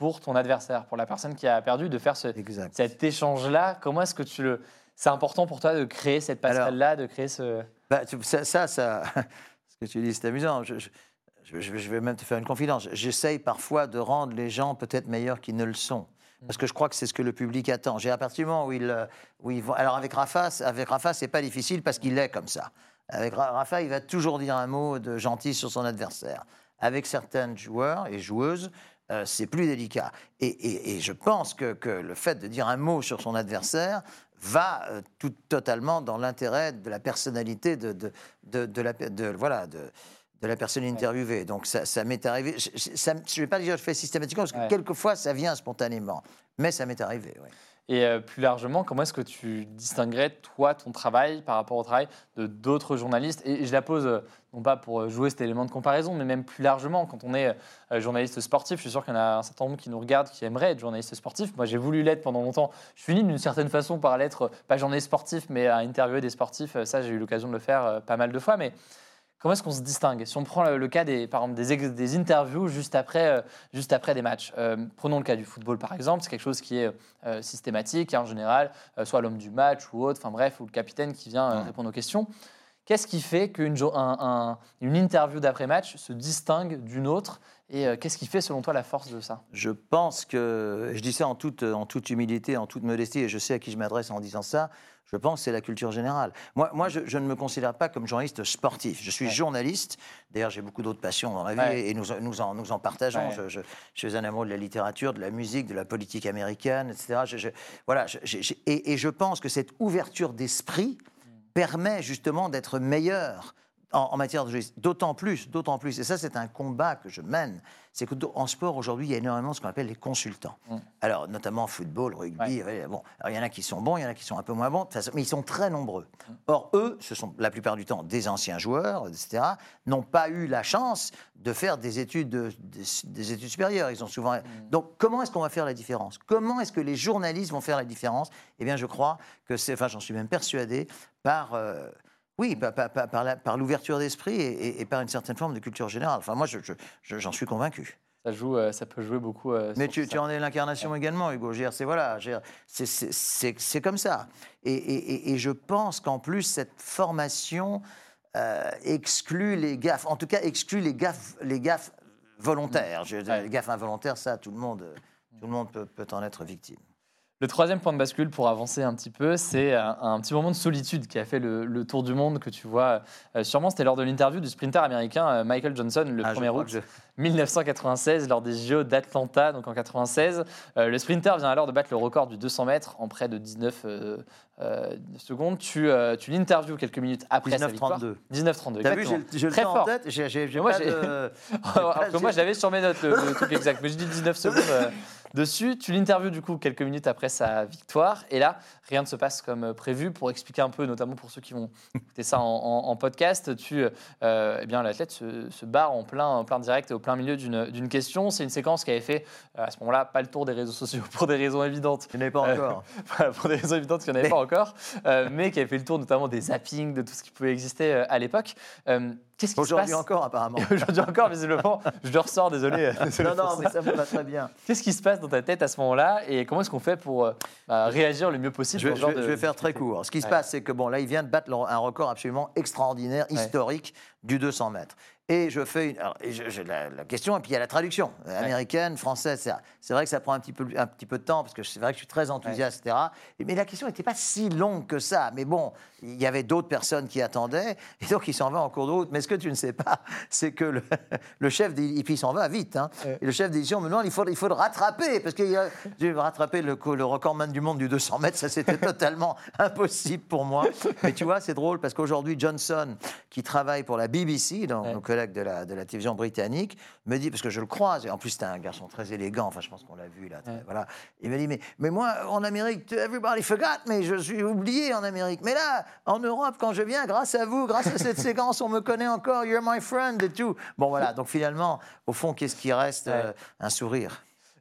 pour ton adversaire, pour la personne qui a perdu, de faire ce, cet échange-là. Comment est-ce que tu le... C'est important pour toi de créer cette passerelle-là, de créer ce... Bah, ça, ça, ça, ce que tu dis, c'est amusant. Je, je, je, je vais même te faire une confidence. J'essaye parfois de rendre les gens peut-être meilleurs qu'ils ne le sont. Parce que je crois que c'est ce que le public attend. J'ai à partir du moment où ils, où ils vont... Alors avec Rafa, avec Rafa, c'est pas difficile parce qu'il est comme ça. Avec Rafa, il va toujours dire un mot de gentil sur son adversaire. Avec certains joueurs et joueuses, euh, c'est plus délicat. Et, et, et je pense que, que le fait de dire un mot sur son adversaire va euh, tout, totalement dans l'intérêt de la personnalité de, de, de, de, la, de, voilà, de, de la personne interviewée. Donc ça, ça m'est arrivé. Je ne vais pas dire que je fais systématiquement, parce que ouais. quelquefois, ça vient spontanément. Mais ça m'est arrivé, oui. Et euh, plus largement, comment est-ce que tu distinguerais, toi, ton travail par rapport au travail de d'autres journalistes ? Et, et je la pose, euh, non pas pour jouer cet élément de comparaison, mais même plus largement, quand on est euh, journaliste sportif, je suis sûr qu'il y en a un certain nombre qui nous regardent, qui aimeraient être journaliste sportif. Moi, j'ai voulu l'être pendant longtemps. Je finis d'une certaine façon par l'être, pas journaliste sportif, mais à interviewer des sportifs. Ça, j'ai eu l'occasion de le faire euh, pas mal de fois, mais... Comment est-ce qu'on se distingue ? Si on prend le, le cas des, par exemple, des, des interviews juste après, euh, juste après des matchs. Euh, prenons le cas du football, par exemple. C'est quelque chose qui est euh, systématique, hein, en général, euh, soit l'homme du match ou autre, enfin bref, ou le capitaine qui vient euh, répondre aux questions. Qu'est-ce qui fait qu'une un, un, une interview d'après-match se distingue d'une autre ? Et euh, qu'est-ce qui fait, selon toi, la force de ça ? Je pense que, je dis ça en toute, en toute humilité, en toute modestie, et je sais à qui je m'adresse en disant ça, je pense que c'est la culture générale. Moi, moi je, je ne me considère pas comme journaliste sportif. Je suis ouais. journaliste. D'ailleurs, j'ai beaucoup d'autres passions dans la vie ouais. et nous, nous, en, nous en partageons. Ouais. Je, je, je suis un amoureux de la littérature, de la musique, de la politique américaine, et cetera. Je, je, voilà, je, je, et, et je pense que cette ouverture d'esprit mmh. permet justement d'être meilleur en, en matière de journalisme. D'autant plus, d'autant plus. Et ça, c'est un combat que je mène. C'est qu'en sport, aujourd'hui, il y a énormément de ce qu'on appelle les consultants. Mmh. Alors, notamment football, rugby. Ouais. Bon, alors, il y en a qui sont bons, il y en a qui sont un peu moins bons, mais ils sont très nombreux. Mmh. Or, eux, ce sont la plupart du temps des anciens joueurs, et cetera, n'ont pas eu la chance de faire des études, de, des, des études supérieures. Ils ont souvent... Mmh. Donc, comment est-ce qu'on va faire la différence ? Comment est-ce que les journalistes vont faire la différence ? Eh bien, je crois que c'est... Enfin, j'en suis même persuadé par... Euh, Oui, par, par, par, la, par l'ouverture d'esprit et, et, et par une certaine forme de culture générale. Enfin, moi, je, je, je, j'en suis convaincu. Ça, joue, euh, ça peut jouer beaucoup. Euh, Mais tu, tu en es l'incarnation ouais. également, Hugo. C'est, voilà, c'est, c'est, c'est, c'est comme ça. Et, et, et je pense qu'en plus, cette formation euh, exclut les gaffes, en tout cas, exclut les gaffes, les gaffes volontaires. Je, ouais. Les gaffes involontaires, ça, tout le monde, tout le monde peut, peut en être victime. Le troisième point de bascule, pour avancer un petit peu, c'est un, un petit moment de solitude qui a fait le, le tour du monde que tu vois euh, sûrement. C'était lors de l'interview du sprinter américain euh, Michael Johnson le ah, premier août je... dix-neuf cent quatre-vingt-seize lors des J O d'Atlanta, donc en quatre-vingt-seize. Euh, le sprinter vient alors de battre le record du deux cents mètres en près de dix-neuf euh, euh, secondes. Tu, euh, tu l'interviews quelques minutes après sa victoire. dix-neuf trente-deux. T'as vu, j'ai, j'ai le temps en tête. J'ai, j'ai, j'ai moi, pas j'ai... de... Alors que moi, je l'avais sur mes notes, le, le truc exact. Mais je dis dix-neuf secondes... Euh... Dessus, tu l'interviews du coup quelques minutes après sa victoire et là, rien ne se passe comme prévu. Pour expliquer un peu, notamment pour ceux qui vont écouter ça en, en, en podcast, tu, euh, eh bien, l'athlète se, se barre en plein, en plein direct et au plein milieu d'une, d'une question. C'est une séquence qui avait fait à ce moment-là pas le tour des réseaux sociaux pour des raisons évidentes. Il n'y en avait pas encore. Euh, pour des raisons évidentes qu'il n'y en avait mais... pas encore, euh, mais qui avait fait le tour notamment des zappings, de tout ce qui pouvait exister euh, à l'époque. Euh, Qu'est-ce qui Aujourd'hui se passe encore, apparemment. Aujourd'hui encore, visiblement. Je le ressors, désolé. désolé non, non, mais ça me va très bien. Qu'est-ce qui se passe dans ta tête à ce moment-là et comment est-ce qu'on fait pour euh, bah, réagir le mieux possible je, dans ce genre je, de... je vais faire très court. Ce qui ouais. se passe, c'est que bon, là, il vient de battre un record absolument extraordinaire, ouais. historique, du deux cents mètres. Et je fais une, alors, et je, je, la, la question, et puis il y a la traduction américaine, ouais. française, et cetera. C'est vrai que ça prend un petit peu, un petit peu de temps, parce que c'est vrai que je suis très enthousiaste, ouais. et cetera. Mais la question n'était pas si longue que ça. Mais bon, il y avait d'autres personnes qui attendaient, et donc il s'en va en cours de route. Mais ce que tu ne sais pas, c'est que le, le chef, des, et puis il s'en va vite, hein, ouais. et le chef d'édition me demande, il faut, il faut le rattraper, parce qu'il a, je vais rattraper le, le recordman du monde du deux cents mètres, ça c'était totalement impossible pour moi. Mais tu vois, c'est drôle, parce qu'aujourd'hui, Johnson, qui travaille pour la B B C, donc ouais. nos collègues de la, de la télévision britannique, me dit, parce que je le croise, et en plus c'est un garçon très élégant, enfin je pense qu'on l'a vu là, très, ouais. voilà. Il me dit, mais, mais moi en Amérique, everybody forgot, mais je suis oublié en Amérique. Mais là, en Europe, quand je viens, grâce à vous, grâce à cette séquence, on me connaît encore, you're my friend et tout. Bon voilà, donc finalement, au fond, qu'est-ce qui reste ouais. euh, Un sourire.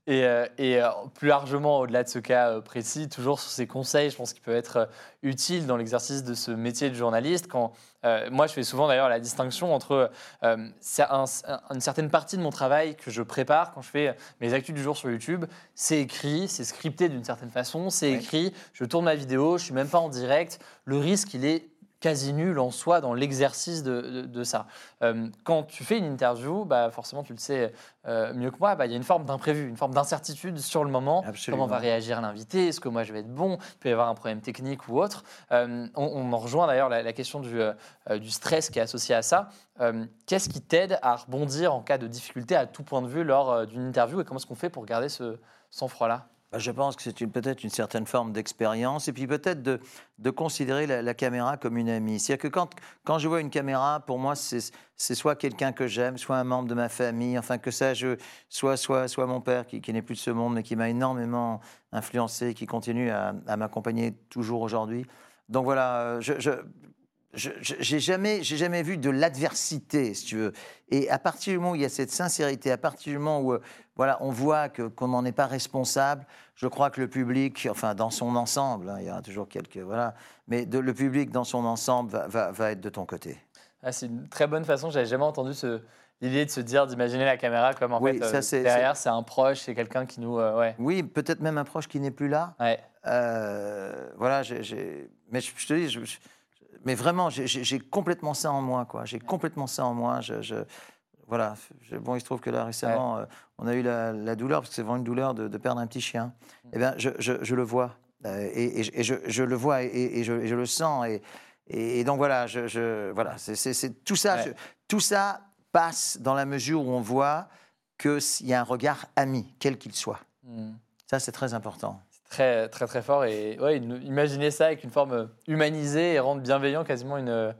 Et, euh, et euh, plus largement, au-delà de ce cas euh, précis, toujours sur ces conseils, je pense qu'ils peuvent être euh, utiles dans l'exercice de ce métier de journaliste. Quand, euh, moi, je fais souvent d'ailleurs la distinction entre euh, un, un, une certaine partie de mon travail que je prépare quand je fais mes actus du jour sur YouTube. C'est écrit, c'est scripté d'une certaine façon, c'est oui. écrit, je tourne ma vidéo, je ne suis même pas en direct. Le risque, il est quasi nul en soi dans l'exercice de, de, de ça. Euh, quand tu fais une interview, bah forcément, tu le sais euh, mieux que moi, bah, y a une forme d'imprévu, une forme d'incertitude sur le moment. Absolument. Comment va réagir l'invité? Est-ce que moi, je vais être bon? Il peut y avoir un problème technique ou autre. Euh, on, on en rejoint d'ailleurs la, la question du, euh, du stress qui est associé à ça. Euh, qu'est-ce qui t'aide à rebondir en cas de difficulté à tout point de vue lors euh, d'une interview et comment est-ce qu'on fait pour garder ce sang-froid-là? Je pense que c'est une, peut-être une certaine forme d'expérience et puis peut-être de, de considérer la, la caméra comme une amie. C'est-à-dire que quand, quand je vois une caméra, pour moi, c'est, c'est soit quelqu'un que j'aime, soit un membre de ma famille, enfin que ça, je, soit, soit, soit mon père qui, qui n'est plus de ce monde mais qui m'a énormément influencé et qui continue à, à m'accompagner toujours aujourd'hui. Donc voilà, je... je Je n'ai jamais, j'ai jamais vu de l'adversité, si tu veux. Et à partir du moment où il y a cette sincérité, à partir du moment où euh, voilà, on voit que, qu'on n'en est pas responsable, je crois que le public, enfin dans son ensemble, hein, il y aura toujours quelques... Voilà, mais de, le public dans son ensemble va, va, va être de ton côté. Ah, c'est une très bonne façon, je n'avais jamais entendu ce... L'idée de se dire, d'imaginer la caméra comme en oui, fait, ça, euh, c'est, derrière, c'est... c'est un proche, c'est quelqu'un qui nous... Euh, ouais. Oui, peut-être même un proche qui n'est plus là. Ouais. Euh, voilà, j'ai, j'ai... mais je, je te dis... Je, je... Mais vraiment, j'ai, j'ai complètement ça en moi, quoi. J'ai complètement ça en moi. Je, je, voilà. Je, bon, il se trouve que là, récemment, ouais. euh, on a eu la, la douleur, parce que c'est vraiment une douleur de, de perdre un petit chien. Mmh. Eh bien, je, je, je le vois. Euh, et, et, et je, je le vois et, et, je, et je le sens. Et, et, et donc, voilà, je, je, voilà c'est, c'est, c'est, tout, ça, ouais. je, tout ça passe dans la mesure où on voit qu'il y a un regard ami, quel qu'il soit. Mmh. Ça, c'est très important. Très, très, très fort. Et ouais, imaginez ça avec une forme humanisée et rendre bienveillant quasiment une, un,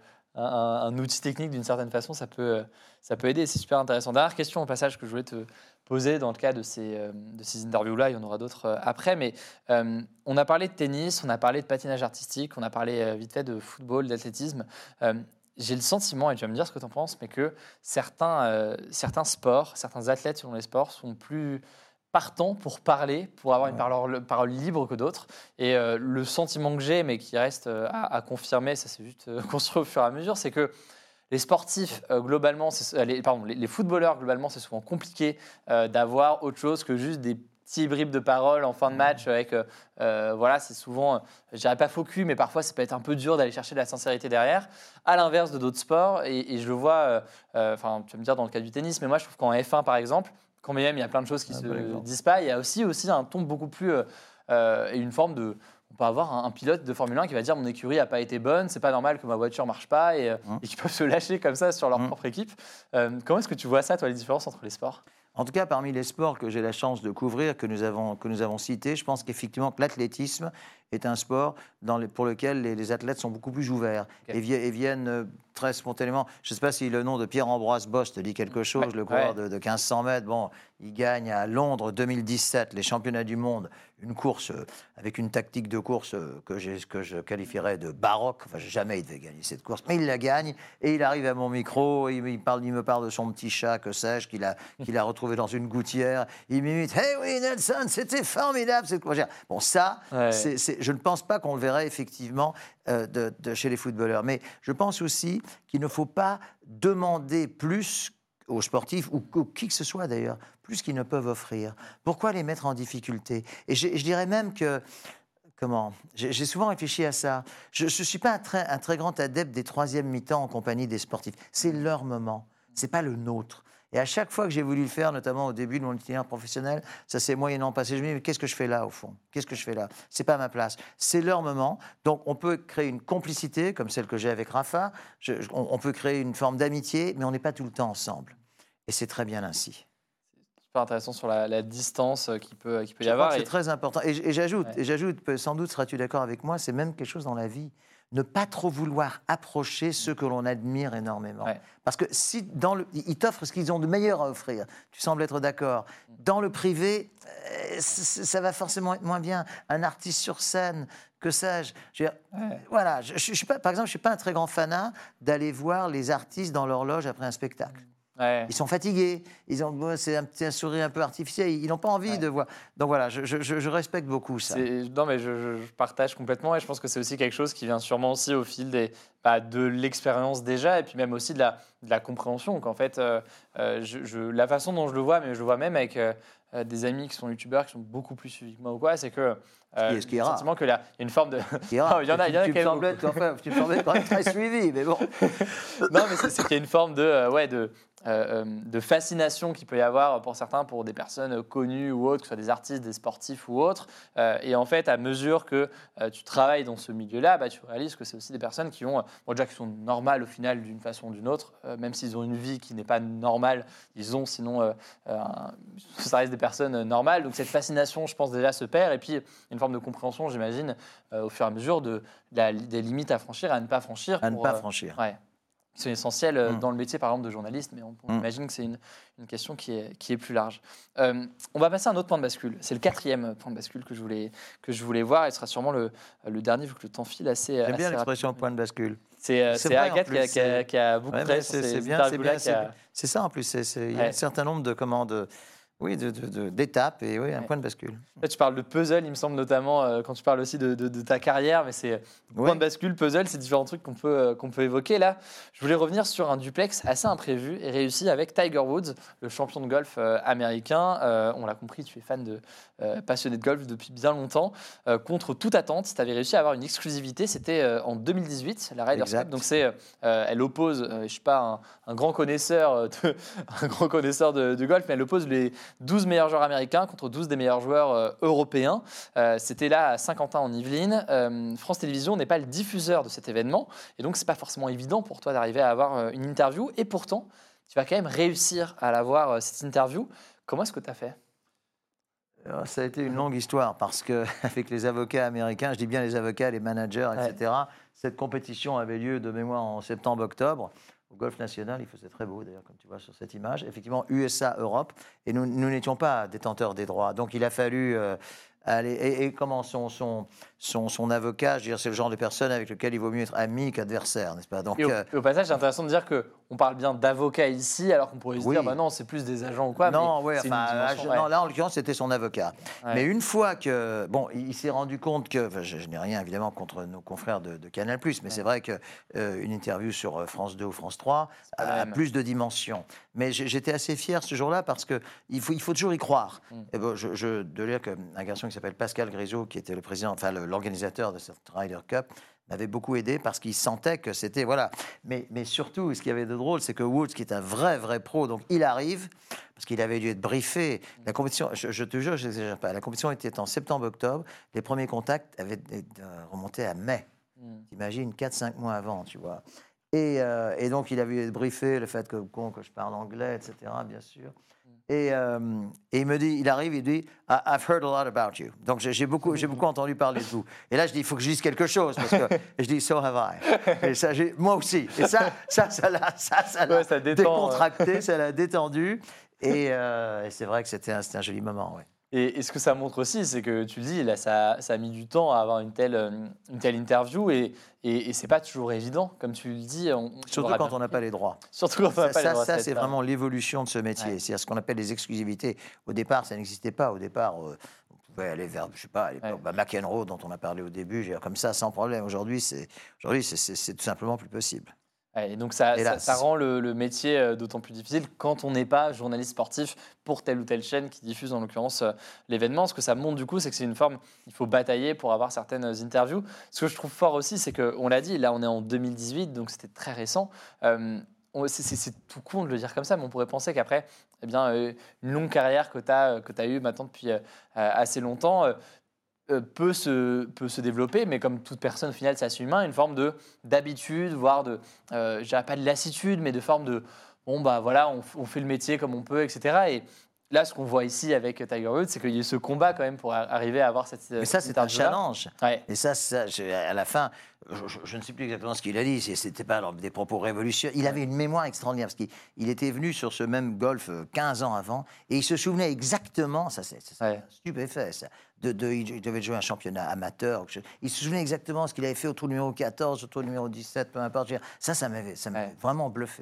un outil technique d'une certaine façon, ça peut, ça peut aider. C'est super intéressant. Dernière question au passage que je voulais te poser dans le cas de ces, de ces interviews-là. Il y en aura d'autres après. Mais euh, on a parlé de tennis, on a parlé de patinage artistique, on a parlé vite fait de football, d'athlétisme. Euh, j'ai le sentiment, et tu vas me dire ce que tu en penses, mais que certains, euh, certains sports, certains athlètes selon les sports sont plus... partants pour parler, pour avoir une parole, parole libre que d'autres. Et euh, le sentiment que j'ai, mais qui reste euh, à, à confirmer, ça s'est juste euh, construit au fur et à mesure, c'est que les sportifs, euh, globalement, c'est, les, pardon, les, les footballeurs, globalement, c'est souvent compliqué euh, d'avoir autre chose que juste des petits bribes de parole en fin de match. Avec, euh, voilà, c'est souvent, euh, je dirais pas faux cul, mais parfois, ça peut être un peu dur d'aller chercher de la sincérité derrière, à l'inverse de d'autres sports. Et, et je le vois, enfin, euh, tu vas me dire dans le cas du tennis, mais moi, je trouve qu'en F un, par exemple, quand même il y a plein de choses qui ne ah, se disent pas, il y a aussi, aussi un ton beaucoup plus... Euh, et une forme de... On peut avoir un, un pilote de Formule un qui va dire « mon écurie n'a pas été bonne, c'est pas normal que ma voiture ne marche pas » et, mmh. et qui peuvent se lâcher comme ça sur leur mmh. propre équipe. Euh, comment est-ce que tu vois ça, toi, les différences entre les sports ? En tout cas, parmi les sports que j'ai la chance de couvrir, que nous avons, que nous avons cités, je pense qu'effectivement que l'athlétisme est un sport dans les, pour lequel les, les athlètes sont beaucoup plus ouverts okay. et, vi- et viennent euh, très spontanément. Je ne sais pas si le nom de Pierre-Ambroise Bosse te dit quelque chose, ouais, le coureur ouais. de, de quinze cents mètres. Bon, il gagne à Londres deux mille dix-sept les championnats du monde, une course euh, avec une tactique de course euh, que, j'ai, que je qualifierais de baroque. Enfin, jamais il devait gagner cette course, mais il la gagne et il arrive à mon micro, il, il, parle, il me parle de son petit chat, que sais-je, qu'il a, qu'il a retrouvé dans une gouttière. Il m'imite « Hey oui, Nelson, c'était formidable cette course !» Bon, ça, ouais. c'est, c'est, je ne pense pas qu'on le verrait effectivement euh, de, de chez les footballeurs. Mais je pense aussi qu'il ne faut pas demander plus aux sportifs, ou, ou qui que ce soit d'ailleurs, plus qu'ils ne peuvent offrir. Pourquoi les mettre en difficulté ? Et je, je dirais même que... Comment ? J'ai, j'ai souvent réfléchi à ça. Je ne suis pas un très, un très grand adepte des troisièmes mi-temps en compagnie des sportifs. C'est leur moment, ce n'est pas le nôtre. Et à chaque fois que j'ai voulu le faire, notamment au début de mon itinéraire professionnel, ça s'est moyennant passé. Je me dis, mais qu'est-ce que je fais là, au fond ? Qu'est-ce que je fais là ? C'est pas ma place. C'est leur moment. Donc, on peut créer une complicité, comme celle que j'ai avec Rafa. Je, on, on peut créer une forme d'amitié, mais on n'est pas tout le temps ensemble. Et c'est très bien ainsi. C'est super intéressant sur la, la distance qui peut, qui peut y avoir. Je crois que c'est et... très important. Et, et, j'ajoute, ouais. et j'ajoute, sans doute seras-tu d'accord avec moi, c'est même quelque chose dans la vie. Ne pas trop vouloir approcher ceux que l'on admire énormément. Ouais. Parce que si dans le, ils t'offrent ce qu'ils ont de meilleur à offrir, tu sembles être d'accord. Dans le privé, euh, ça va forcément être moins bien. Un artiste sur scène, que sais-je. je veux dire, ouais. Voilà, je, je, je suis pas, par exemple, je ne suis pas un très grand fanat d'aller voir les artistes dans leur loge après un spectacle. Ouais. Ils sont fatigués. Ils ont, bon, c'est un petit un sourire un peu artificiel. Ils n'ont pas envie Ouais. de voir. Donc voilà, je, je, je respecte beaucoup ça. C'est- Non, mais je, je- je partage complètement et je pense que c'est aussi quelque chose qui vient sûrement aussi au fil des, bah, de l'expérience déjà et puis même aussi de la, de la compréhension. Qu'en fait, euh, euh, je, je- la façon dont je le vois, mais je le vois même avec euh, euh, des amis qui sont youtubeurs, qui sont beaucoup plus suivis que moi ou quoi, c'est que Ce qui est- ce qui est le rare. sentiment qu'il y a une forme de. Il y en a, Non, il y en a, il y en a tu, quand tu, même me semblais, tu, enfin, tu me semblais quand même très suivi, mais bon. Non, mais c'est c'est qu'il y a une forme de, euh, ouais, de, euh, euh, de fascination qu'il peut y avoir pour certains, pour des personnes connues ou autres, que ce soit des artistes, des sportifs ou autres. Euh, et en fait, à mesure que euh, tu travailles dans ce milieu-là, bah, tu réalises que c'est aussi des personnes qui ont, euh, bon, déjà qui sont normales au final d'une façon ou d'une autre, euh, même s'ils ont une vie qui n'est pas normale, ils ont sinon, euh, euh, un- ça reste des personnes normales. Donc cette fascination, je pense déjà se perd. Et puis une forme de compréhension, j'imagine, euh, au fur et à mesure de, de la- des limites à franchir, et à ne pas franchir. À ne pour, pas euh, franchir. Ouais. C'est essentiel euh, Mm. dans le métier, par exemple, de journaliste, mais on, on Mm. imagine que c'est une, une question qui est, qui est plus large. Euh, on va passer à un autre point de bascule. C'est le quatrième point de bascule que je voulais, que je voulais voir, et ce sera sûrement le, le dernier, vu que le temps file assez. J'aime bien assez l'expression rapidement. point de bascule. C'est euh, C'est c'est vrai, en Agathe qui a, plus, qui, a, c'est- qui a beaucoup Ouais, travaillé mais sur c'est ces c'est bien, c'est interviews-là, bien. qui a- C'est c'est ça en plus. c'est- c'est- Il y a Ouais. un certain nombre de commandes. Oui, de, de- de- d'étapes et oui, un Ouais. point de bascule. Là, tu parles de puzzle, il me semble, notamment euh, quand tu parles aussi de, de- de ta carrière, mais c'est Ouais. point de bascule, puzzle, c'est différents trucs qu'on peut, euh, qu'on peut évoquer. Là, je voulais revenir sur un duplex assez imprévu et réussi avec Tiger Woods, le champion de golf euh, américain. Euh, on l'a compris, tu es fan de euh, passionné de golf depuis bien longtemps. Euh, contre toute attente, tu avais réussi à avoir une exclusivité. C'était euh, en deux mille dix-huit, la Ryder Exact. Cup. Donc c'est, euh, elle oppose, euh, je suis pas un, un grand connaisseur euh, de, un grand connaisseur de, de golf, mais elle oppose les douze meilleurs joueurs américains contre douze des meilleurs joueurs euh, européens. Euh, C'était là à Saint-Quentin en Yvelines. Euh, France Télévisions n'est pas le diffuseur de cet événement et donc c'est pas forcément évident pour toi d'arriver à avoir euh, une interview et pourtant tu vas quand même réussir à l'avoir euh, cette interview. Comment est-ce que tu as fait? Alors, ça a été une longue histoire parce que avec les avocats américains, je dis bien les avocats, les managers, et cetera, cette compétition avait lieu de mémoire en septembre-octobre. Au Golf National, il faisait très beau d'ailleurs, comme tu vois sur cette image. Effectivement, U S A, Europe, et nous nous n'étions pas détenteurs des droits. Donc il a fallu euh, aller. Et, et comment son, son, son, son avocat, je veux dire, c'est le genre de personne avec lequel il vaut mieux être ami qu'adversaire, n'est-ce pas? Donc, Et au, euh, et au passage, c'est intéressant de dire qu'on parle bien d'avocats ici, alors qu'on pourrait se Oui. dire, bah non, c'est plus des agents ou quoi. non, mais ouais, c'est une enfin, dimension, là, ouais. non, là, en l'occurrence, c'était son avocat. Ouais. Mais une fois que, bon, il, il s'est rendu compte que, enfin, je, je n'ai rien évidemment contre nos confrères de, de Canal+, mais Ouais. c'est vrai que euh, une interview sur euh, France deux ou France trois pas la a, même. plus de dimensions. Mais j'ai- j'étais assez fier ce jour-là parce que il faut, il faut toujours y croire. Mm. Et bon, je, je dois dire qu'un garçon qui s'appelle Pascal Grisot, qui était le président, enfin le- l'organisateur de cette Ryder Cup, m'avait beaucoup aidé parce qu'il sentait que c'était voilà. Mais, mais surtout, ce qu'il y avait de drôle, c'est que Woods, qui est un vrai vrai pro, donc il arrive parce qu'il avait dû être briefé. La compétition, je, je te jure, je n'exagère pas. La compétition était en septembre-octobre. Les premiers contacts avaient euh, remonté à mai. Mm. T'imagines, quatre cinq mois avant, tu vois. Et, euh, et donc, il avait dû être briefé, le fait que, con, que je parle anglais, et cetera, bien sûr. Et, euh, et il me dit, il arrive, il dit, I- I've heard a lot about you. Donc j'ai j'ai beaucoup, j'ai beaucoup entendu parler de vous. Et là, je dis, il faut que je dise quelque chose parce que et je dis, so have I. Et ça, j'ai- moi aussi. Et ça, ça, ça l'a, ça, ça l'a Ouais, ça détend, décontracté, ça l'a détendu. Et, euh, et c'est vrai que c'était un, c'était un joli moment, ouais. Et, et ce que ça montre aussi, c'est que tu le dis, là, ça, ça a mis du temps à avoir une telle, euh, une telle interview et, et, et c'est pas toujours évident, comme tu le dis. On, on Surtout l'aura quand bien on n'a compris. pas les droits. Surtout quand on Ça, n'a pas les ça, droits, ça, va c'est être, euh, vraiment l'évolution de ce métier. Ouais. C'est ce qu'on appelle les exclusivités. Au départ, ça n'existait pas. Au départ, euh, on pouvait aller vers, je sais pas, à l'époque, Ouais. bah, McEnroe, dont on a parlé au début, je veux dire, comme ça, sans problème. Aujourd'hui, c'est aujourd'hui, c'est- c'est c'est tout simplement plus possible. Ouais, et donc ça, ça, Hélas. ça rend le, le métier euh, d'autant plus difficile quand on n'est pas journaliste sportif pour telle ou telle chaîne qui diffuse en l'occurrence euh, l'événement. Ce que ça montre du coup, c'est que c'est une forme, il faut batailler pour avoir certaines interviews. Ce que je trouve fort aussi, c'est qu'on l'a dit, là on est en deux mille dix-huit, donc c'était très récent. Euh, on- c'est- c'est c'est tout con de le dire comme ça, mais on pourrait penser qu'après, eh bien, euh, une longue carrière que tu as, que tu as eue maintenant depuis euh, assez longtemps, euh, euh, peut se, peut se développer, mais comme toute personne, au final, c'est assez humain, une forme de d'habitude, voire de, euh, je dirais pas de lassitude, mais de forme de, bon, bah voilà, on, f- on fait le métier comme on peut, et cetera. Et là, ce qu'on voit ici avec Tiger Woods, c'est qu'il y a ce combat quand même pour a- arriver à avoir cette. Mais ça, c'est un challenge. Ouais. Et ça, ça je- à la fin, je, je- je ne sais plus exactement ce qu'il a dit, ce n'était pas alors, des propos révolutionnaires. Il avait une mémoire extraordinaire, parce qu'il il était venu sur ce même golf euh, quinze ans avant, et il se souvenait exactement, ça c'est ça, c'est Ouais. stupéfait, ça, de, de- il devait jouer un championnat amateur. Il se souvenait exactement ce qu'il avait fait au tour numéro quatorze, au tour numéro dix-sept, peu importe. Je veux dire, Ça, ça m'avait ça m'avait Ouais. vraiment bluffé.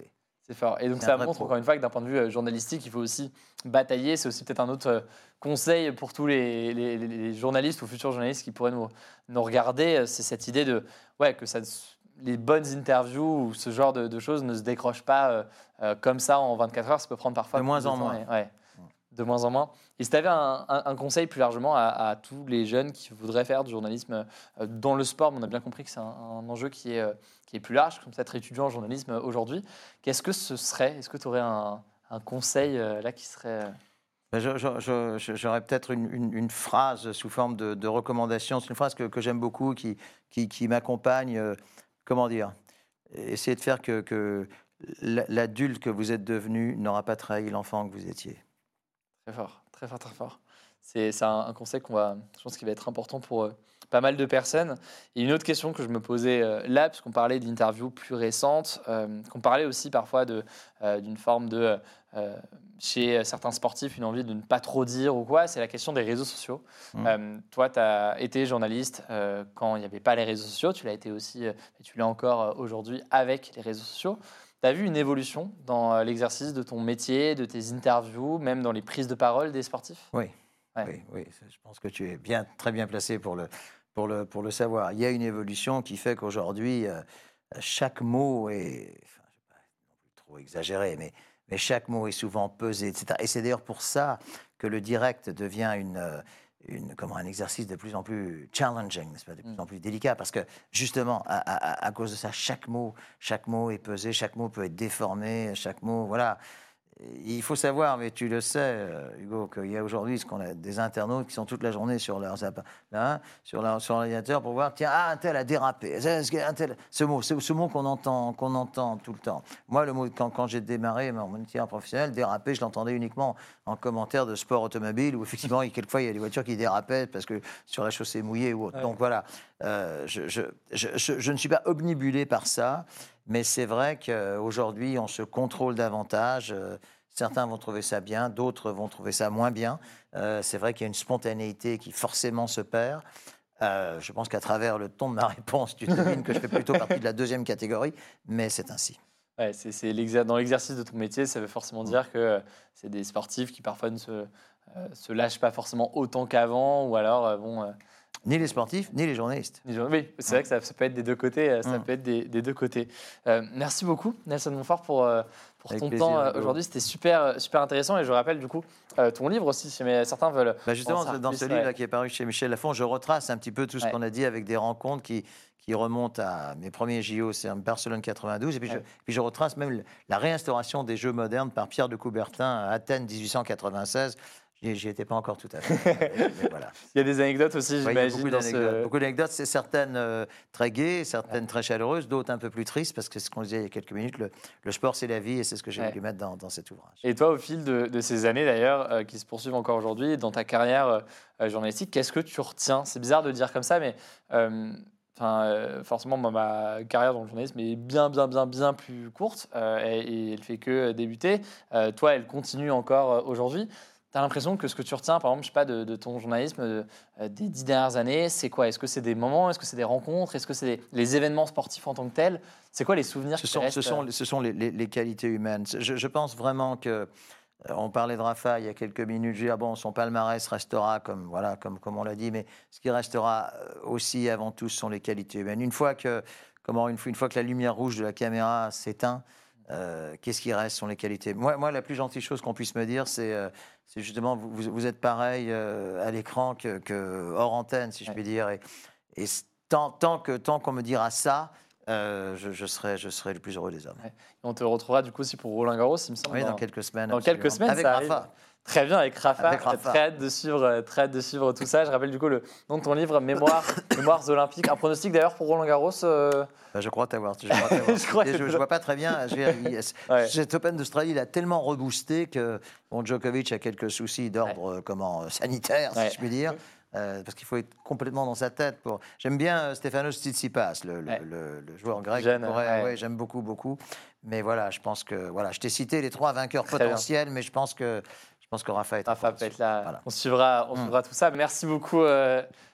C'est fort. Et donc C'est ça un vrai montre pro. encore une fois que d'un point de vue euh, journalistique, il faut aussi batailler. C'est aussi peut-être un autre euh, conseil pour tous les, les- les- les journalistes ou futurs journalistes qui pourraient nous, nous regarder. euh, C'est cette idée de ouais, que ça, les bonnes interviews ou ce genre de, de choses ne se décrochent pas euh, euh, comme ça en vingt-quatre heures. Ça peut prendre parfois De plus moins en temps moins. et- ouais, de moins en moins. Et si tu avais un, un- un conseil plus largement à, à tous les jeunes qui voudraient faire du journalisme euh, dans le sport, mais on a bien compris que c'est un, un enjeu qui est, euh, qui est plus large, comme ça, être étudiant en journalisme euh, aujourd'hui, qu'est-ce que ce serait? Est-ce que tu aurais un, un conseil euh, là qui serait... euh, Ben, je- je- je- je- J'aurais peut-être une, une- une phrase sous forme de, de recommandation. C'est une phrase que, que j'aime beaucoup, qui, qui, qui m'accompagne. euh, comment dire? Essayez de faire que, que l- l'adulte que vous êtes devenu n'aura pas trahi l'enfant que vous étiez. Très fort, très fort, très fort. C'est c'est un, un conseil qu'on va, je pense qu'il va être important pour euh, pas mal de personnes. Et une autre question que je me posais euh, là, puisqu'on parlait d'interviews plus récentes, euh, qu'on parlait aussi parfois de, euh, d'une forme de, euh, chez certains sportifs, une envie de ne pas trop dire ou quoi, c'est la question des réseaux sociaux. Mmh. Euh, toi, tu as été journaliste euh, quand il n'y avait pas les réseaux sociaux, tu l'as été aussi, euh, et tu l'es encore euh, aujourd'hui avec les réseaux sociaux. Tu as vu une évolution dans euh, l'exercice de ton métier, de tes interviews, même dans les prises de parole des sportifs? Oui. Ouais. Oui, oui, ça, je pense que tu es bien, très bien placé pour le, pour, le, pour le savoir. Il y a une évolution qui fait qu'aujourd'hui, euh, chaque mot est, enfin, je ne vais pas non plus trop exagérer, mais, mais chaque mot est souvent pesé, et cetera. Et c'est d'ailleurs pour ça que le direct devient une, euh, une, comment, un exercice de plus en plus challenging, n'est-ce pas, de plus Mm. en plus délicat, parce que justement, à, à- à cause de ça, chaque mot, chaque mot est pesé, chaque mot peut être déformé, chaque mot, voilà. Il faut savoir, mais tu le sais, euh, Hugo, qu'il y a aujourd'hui ce qu'on a des internautes qui sont toute la journée sur leurs appa- là, sur leur sur l'ordinateur pour voir, tiens, ah, un tel a dérapé. Un tel, ce mot, ce, ce mot qu'on entend, qu'on entend tout le temps. Moi, le mot quand, quand j'ai démarré mon métier professionnel, déraper, je l'entendais uniquement en commentaire de sport automobile, où effectivement, il, quelquefois, il y a des voitures qui dérapaient parce que sur la chaussée mouillée ou autre. Ouais. Donc voilà, euh, je, je, je, je, je ne suis pas obnubilé par ça. Mais c'est vrai qu'aujourd'hui, on se contrôle davantage. Euh, certains vont trouver ça bien, d'autres vont trouver ça moins bien. Euh, c'est vrai qu'il y a une spontanéité qui forcément se perd. Euh, je pense qu'à travers le ton de ma réponse, tu devines que je fais plutôt partie de la deuxième catégorie, mais c'est ainsi. Ouais, c'est, c'est l'exer- dans l'exercice de ton métier, ça veut forcément dire que euh, c'est des sportifs qui parfois ne se, euh, se lâchent pas forcément autant qu'avant, ou alors euh, bon. euh, Ni les sportifs, ni les journalistes. les gens- oui, c'est vrai que ça, ça peut être des deux côtés. euh, Ça Mm. peut être des, des deux côtés. Euh, merci beaucoup, Nelson Montfort, pour, euh, pour Avec ton plaisir, temps euh, Hugo. aujourd'hui. C'était super, euh, super intéressant. Et je rappelle du coup euh, ton livre aussi, si mais certains veulent. Bah justement, en savoir dans plus, ce ouais. livre là, qui est paru chez Michel Lafon, je retrace un petit peu tout ce Ouais. qu'on a dit avec des rencontres qui, qui remontent à mes premiers J O, c'est en Barcelone quatre-vingt-douze. Et puis, Ouais. je, puis je retrace même le- la réinstauration des Jeux modernes par Pierre de Coubertin à Athènes dix-huit cent quatre-vingt-seize. J'y j'y étais pas encore tout à fait. mais, mais voilà. Il y a des anecdotes aussi, Ouais, il y a j'imagine. beaucoup dans d'anecdotes. ce- Beaucoup d'anecdotes, c'est certaines euh, très gaies, certaines très chaleureuses, d'autres un peu plus tristes, parce que c'est ce qu'on disait il y a quelques minutes, le, le sport c'est la vie, et c'est ce que j'ai Ouais. voulu mettre dans, dans cet ouvrage. Et toi, au fil de, de ces années d'ailleurs, euh, qui se poursuivent encore aujourd'hui, dans ta carrière euh, euh, journalistique, qu'est-ce que tu retiens? C'est bizarre de le dire comme ça, mais euh, enfin, euh, forcément, moi, ma carrière dans le journalisme est bien, bien, bien, bien plus courte euh, et, et elle fait que débuter. Euh, toi, elle continue encore euh, aujourd'hui. Tu as l'impression que ce que tu retiens, par exemple, je sais pas, de, de ton journalisme euh, des dix dernières années, c'est quoi? Est-ce que c'est des moments? Est-ce que c'est des rencontres? Est-ce que c'est des- les événements sportifs en tant que tels? C'est quoi les souvenirs Ce qui te sont, restent, ce sont, euh, ce sont les, les- les qualités humaines. Je, je pense vraiment que euh, on parlait de Rafa il y a quelques minutes. Je dis, ah bon, son palmarès restera comme voilà, comme, comme on l'a dit, mais ce qui restera euh, aussi avant tout, ce sont les qualités humaines. Une fois que comment une fois, une fois que la lumière rouge de la caméra s'éteint, euh, qu'est-ce qui reste? Ce sont les qualités. Moi, moi, la plus gentille chose qu'on puisse me dire, c'est euh, c'est justement vous, vous- vous êtes pareil euh, à l'écran que, que hors antenne, si je Ouais. puis dire. Et, et tant, tant que tant qu'on me dira ça. Euh, je, je, serai, je serai le plus heureux des hommes. Ouais. On te retrouvera du coup aussi pour Roland Garros, il me semble. Oui, dans dans- quelques semaines. dans absolument. quelques semaines, Avec ça arrive. Rafa. Très bien, avec Rafa. Avec Rafa. Très hâte de suivre, euh, très hâte de suivre tout ça. Je rappelle du coup le nom de ton livre, Mémoire, Mémoires olympiques. Un pronostic d'ailleurs pour Roland Garros. euh, Ben, je crois t'avoir. Je, crois t'avoir. Je crois Et que- je, je vois pas très bien. Je vais- il- Ouais. Cet Open d'Australie, il a tellement reboosté que bon, Djokovic a quelques soucis d'ordre euh, comment, euh, sanitaire, Ouais. si je puis dire. Euh, parce qu'il faut être complètement dans sa tête. Pour... J'aime bien euh, Stefanos Tsitsipas, le, le, Ouais. le- le joueur grec. Jeune, qui pourrait- ouais. ouais, j'aime beaucoup, beaucoup. Mais voilà, je pense que voilà, je t'ai cité les trois vainqueurs Très bien. potentiels, mais je pense que je pense que Rafa est. Rafa peut être là. Voilà. On suivra, on Mm. suivra tout ça. Merci beaucoup, euh,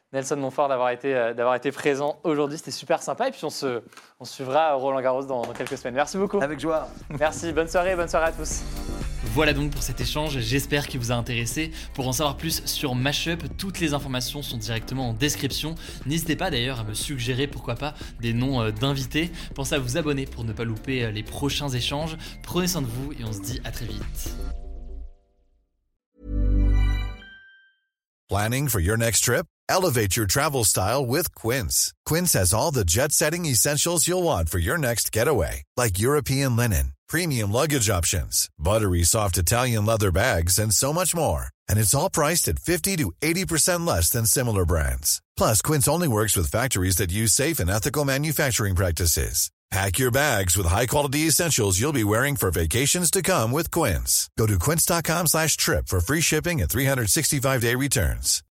Nelson Montfort d'avoir été, euh, d'avoir été présent aujourd'hui. C'était super sympa. Et puis on se, on suivra Roland Garros dans, dans quelques semaines. Merci beaucoup. Avec joie. Merci. Bonne soirée. Bonne soirée à tous. Voilà donc pour cet échange, j'espère qu'il vous a intéressé. Pour en savoir plus sur Mashup, toutes les informations sont directement en description. N'hésitez pas d'ailleurs à me suggérer, pourquoi pas, des noms d'invités. Pensez à vous abonner pour ne pas louper les prochains échanges. Prenez soin de vous et on se dit à très vite. Planning for your next trip? Elevate your travel style with Quince. Quince has all the jet-setting essentials you'll want for your next getaway, like European linen, premium luggage options, buttery soft Italian leather bags, and so much more. And it's all priced at fifty to eighty percent less than similar brands. Plus, Quince only works with factories that use safe and ethical manufacturing practices. Pack your bags with high-quality essentials you'll be wearing for vacations to come with Quince. Go to quince dot com slash trip for free shipping and three sixty-five day returns.